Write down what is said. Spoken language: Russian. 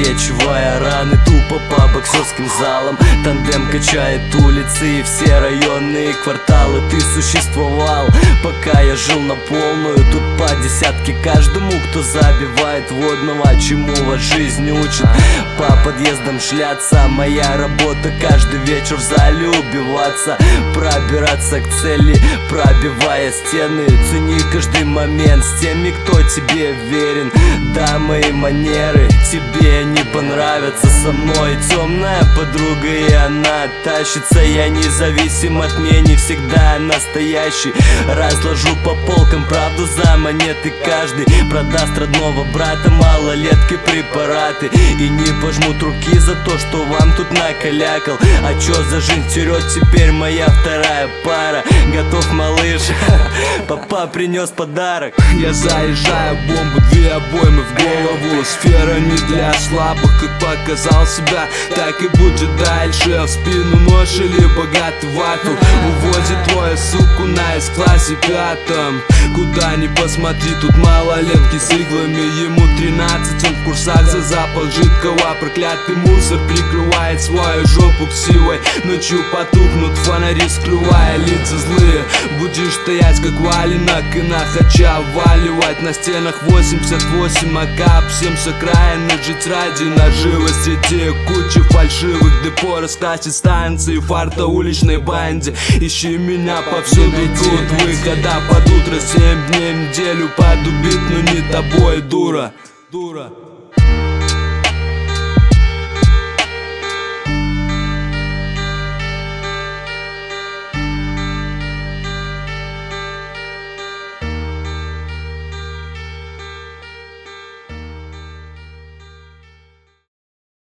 залечивая раны тупо по боксерским залам. Тандем качает улицы и все районные кварталы. Ты существовал, пока я жил на полную. Тут по десятке каждому, кто забивает водного. Чему вас жизнь учит? По подъездам шляться. Моя работа каждый вечер в зале убиваться, пробираться к цели, пробивая стены. Цени каждый момент с теми, кто тебе верен. Да, мои манеры тебе не понравятся. Со мной темная подруга, и она тащится. Я независим от мнений, всегда настоящий. Разложу по полкам правду за монеты. Каждый продаст родного брата, малолетки, препараты. И не пожмут руки за то, что вам тут накалякал. А чё за жизнь терет теперь моя вторая пара? Готов, малыш? Папа принес подарок. Я заряжаю бомбу, 2 обоймы в голову. Сфера не для слабых, как показал себя, так и будет дальше. В спину нож или богатый вафел увозит твою суку на С-классе 5. Куда ни посмотри, тут малолетки с иглами. Ему 13, он в курсах за запах жидкого. Проклятый мусор прикрывает свою жопу ксивой. Ночью потухнут фонари, скрывая лица злые. Будешь стоять как валенок и на хача валивать. На стенах 88 АК, всем с окраины жить ради наживы. Среди кучи фальшивых депо раскрасить станции фарта уличной банде. Ищи меня повсюду, тут выхода под утро. 7 дней в неделю подубит, но не тобой, дура.